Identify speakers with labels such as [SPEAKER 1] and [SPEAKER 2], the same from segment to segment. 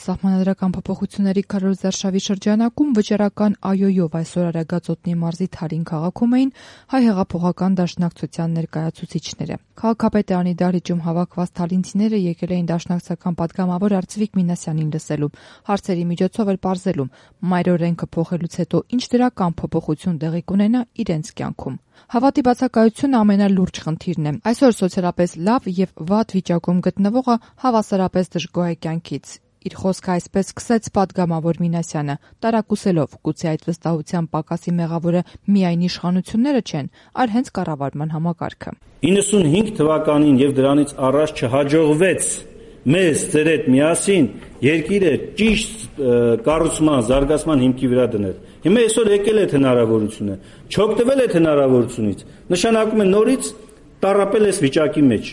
[SPEAKER 1] Սահմանադրական փոփոխությունների քարոզարշավի շրջանակում վճռական այոյով այսօր Արագածոտնի մարզի Թարին քաղաքում էին հայ հեղափոխական դաշնակցության ներկայացուցիչները։ Քաղաքապետարանի դահլիճում հավաքված թալինցիները եկել էին դաշնակցական պատգամավոր Արծվիկ Մինասյանին լսելու, հարցերի միջոցով էլ պարզելու մայրօրենքը փոխելուց հետո ինչ դրական փոփոխություն տեղի կունենա իրենց կյանքում։ Հավատի բացակայությունը ամենալուրջ խնդիրն է։ Այսօր սոցիալապես լավ եւ վատ վիճակում գտնվողը հավասարապես դժգոհ է կյանքից։ Իր խոսքը այսպես սկսեց պատգամավոր Մինասյանը, տարակուսելով, գուցե այդ վստահության պակասի մեղավորը միայն իշխանությունները չեն, այլ հենց կառավարման համակարգը։
[SPEAKER 2] 95 թվականին եւ դրանից առաջ չհաջողվեց մեզ ձեր հետ միասին երկիրը ճիշտ կառուցման, զարգացման հիմքի վրա դնել։ Հիմա այսօր եկել է հնարավորությունը, չօգտվել է հնարավորությունից, նշանակում է նորից տառապել այս վիճակի մեջ։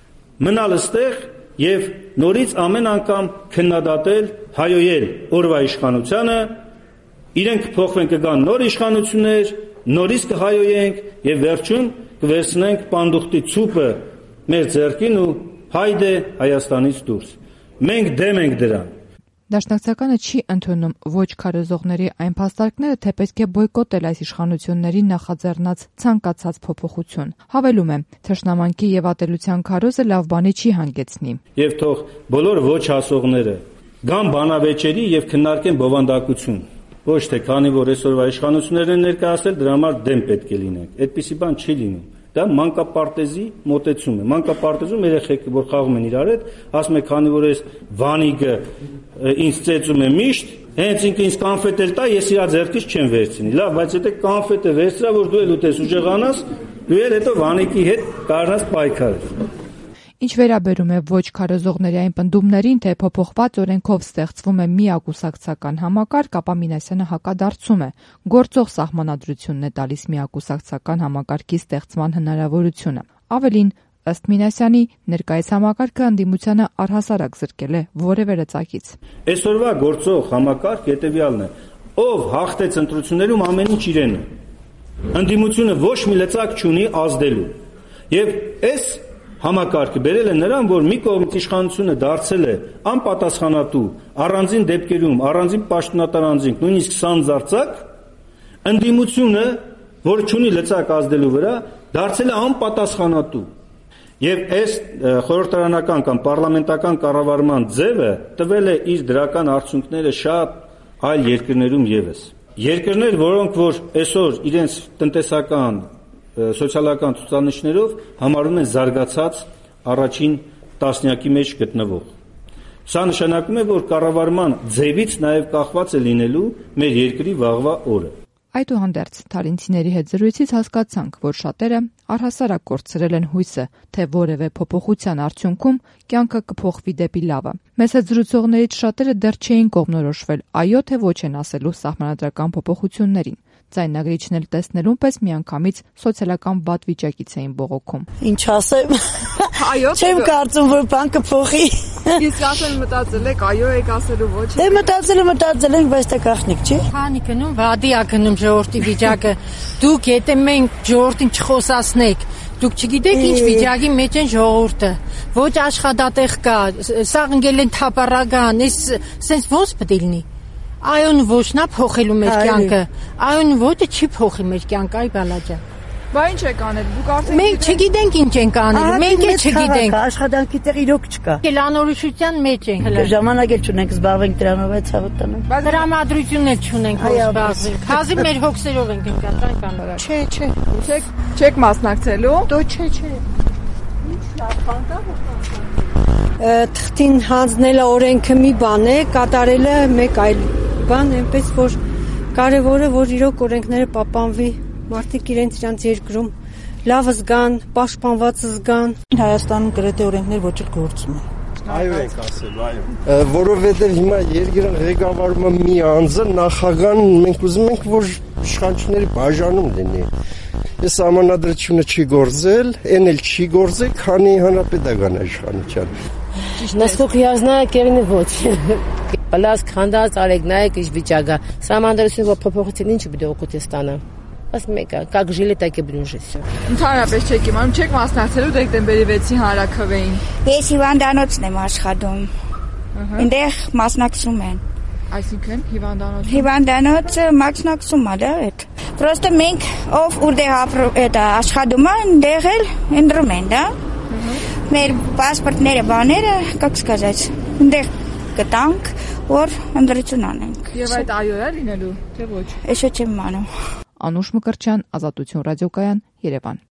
[SPEAKER 2] Մնալ այստեղ եւ նորից ամեն անգամ քննադատել, հայոյել օրվա իշխանությանը, իրենք կփոխվեն, կգան նոր իշխանություններ, նորից կհայոյենք եւ վերջում կվերցնենք պանդուխտի ցուպը մեր ձեռքին ու հայդե Հայաստանից դուրս։ Մենք դեմ ենք դրան։
[SPEAKER 1] Դաշնակցականը չի ընդունում ոչ քարոզողների այն փաստարկները, թե պետք է բոյկոտել այս իշխանությունների նախաձեռնած ցանկացած փոփոխություն։ Հավելում է, թշնամանքի եւ ատելության քարոզը լավ բանի չի հանգեցնի։
[SPEAKER 2] Եվ թող բոլոր ոչ հասողները գան բանավեճերի եւ քննարկեն բովանդակություն։ Ոչ թե քանի որ այսօրվա իշխանություններն են ներկայացել, դրա համար դեմ պետք է լինենք։ Այդպիսի բան չի լինում։ Դա մանկապարտեզի մոտեցում է։ Մանկապարտեզում երեխեք, որ խաղում են իրար հետ, ասում է, քանի որ այս Վանիկը ինձ ծեծում է միշտ, հենց ինքը ինձ կանֆետ էլ տա, ես իր ձեռքից չեմ վերցնի։ Լավ, բայց եթե կանֆետը վերցրա, որ դու էլ ուտես ուժեղանաս, դու էլ հետո Վանիկի հետ կարողանաս պայքարել։
[SPEAKER 1] Ինչ վերաբերում է ոչ քարոզողների այն պնդումներին, թե փոփոխված օրենքով ստեղծվում է միակուսակցական համակարգ, ապա Մինասյանը հակադարձում է. գործող սահմանադրությունն է տալիս միակուսակցական համակարգի ստեղծման հնարավորությունը։ Ավելին, ըստ Մինասյանի, ներկայիս համակարգը ընդդիմությանը առհասարակ զրկել է որևէ լծակից։
[SPEAKER 2] Այսօրվա գործող համակարգ հետևյալն է. ով հաղթեց ընտրություններում ամեն ինչ իրեն է։ Ընդդիմությունը ոչ մի լծակ չունի ազդելու։ Եվ այս համակարգը բերել է նրան, որ մի կողմից իշխանությունը դարձել է անպատասխանատու, առանձին դեպքերում, առանձին պաշտոնատար անձինք, նույնիսկ սանձարձակ, ընդդիմությունը, որը չունի լծակ ազդելու վրա, դարձել է անպատասխանատու։ Եվ այս խորհրդարանական կամ պարլամենտական կառավարման ձևը տվել է իր դրական արդյունքները շատ այլ երկրներում եւս։ Երկրներ, որոնք որ այսօր իրենց տնտեսական սոցիալական ցուցանիշներով համարում են զարգացած առաջին տասնյակի մեջ գտնվող։ Սա նշանակում է, որ կառավարման ձևից նաև կախված է լինելու մեր երկրի վաղվա օրը։
[SPEAKER 1] Այդուհանդերձ թալինցիների հետ զրույցից հասկացանք, որ շատերը առհասարակ կորցրել են հույսը, թե որևէ փոփոխության արդյունքում կյանքը կփոխվի դեպի լավը։ Մեզ հետ զրուցողներից շատերը դեռ չէին կողմնորոշվել այո թե ոչ են ասելու սահմանադրական փոփոխություններին։ Ձայնագրիչն էլ տեսնելուն պես միանգամից սոցիալական վատ վիճակից էին բողոքում։
[SPEAKER 3] Ինչ ասեմ։
[SPEAKER 1] Այո,
[SPEAKER 3] չեմ կարծում, որ բան կփոխի։
[SPEAKER 1] Իսկ ասել մտածել եք, այո եք ասելու ոչ։
[SPEAKER 3] Դե մտածել ենք, բայց դա գախնիկ չի։
[SPEAKER 4] Քանի գնում, վադի ա գնում ժողովրդի վիճակը։ Դուք եթե մենք ժողովրդին չխոսացնեք, դուք չգիտեք ինչ վիճակի մեջ են ժողովուրդը։ Ոչ աշխատատեղ կա, սաղ ընկել են թափառական, այս սենց ոնց պետք է լինի։ Այոն ոչնա փոխելու մեր կյանքը։ Այոն ոչը չի փոխի մեր կյանքը, այ բալաջա։
[SPEAKER 1] Բա ինչ եք անել։ Դուք արդեն
[SPEAKER 4] մենք չգիտենք ինչ ենք անել։ Մենք էլ չգիտենք։
[SPEAKER 3] Աշխատանքի տեղ իրոք չկա։
[SPEAKER 4] Անորոշության մեջ ենք։
[SPEAKER 3] Ժամանակ էլ չունենք զբաղվենք դրանով, այդ ցավոտ տանենք։
[SPEAKER 4] Բայց դրամատրություն էլ չունենք որ զբաղվենք։ Հազիվ մեր հոգսերով ենք ընկած, այն
[SPEAKER 3] Չէ։
[SPEAKER 1] Չեք մասնակցելու։
[SPEAKER 3] Դո չէ։
[SPEAKER 1] Ինչ լավ բան կա, որ
[SPEAKER 5] թղթին հանձնելը օրենքը մի բան է, կատարելը մեկ այլ բան, այնպես որ կարևորը որ իրոք օրենքները պահպանվի, մարդիկ իրենց երկրում լավը զգան, պաշտպանված զգան։
[SPEAKER 3] Հայաստանում գրեթե օրենքներ ոչ էլ գործում են։
[SPEAKER 6] Այո ենք ասելու, այո։ Որովհետև հիմա երկրը ղեկավարում է մի անձը, նախագահն մենք ուզում ենք, որ իշխանությունների բաժանում լինի։ Այս համանadrությունը չի գործել, այն էլ չի գործել, քանի հանրապետական իշխանության։
[SPEAKER 7] Насколько я знаю, Кевин вот. Պլաս քանդած արեք նայեք ինչ վիճակա։ Սահմանադրությունը փոփոխություն ինչ պիտի օգուտի ստանա։ Բայց մեկը, как жили, так и будем жить всё։
[SPEAKER 1] Ընդհանրապես չեք իմանում, չեք մասնակցելու դեկտեմբերի 6-ի հանրաքվեին։
[SPEAKER 8] Ես հիվանդանոցն եմ աշխատում։ Այնտեղ մասնակցում են։
[SPEAKER 1] Այսինքն
[SPEAKER 8] Հիվանդանոցը մասնակցում է դա այդ։ Պրոստը մենք ով որտեղ աշխատում են, այնտեղ էլ ընդրում են, դա։ Մեր паспортները, բաները, как сказать, այնտեղ կտանք, որ ընդրություն անենք։
[SPEAKER 1] Եվ այդ այո է լինելու, թե ոչ։
[SPEAKER 8] Էսը չեմ անում։
[SPEAKER 1] Անուշ Մկրտչյան, Ազատություն ռադիոկայան, Երևան։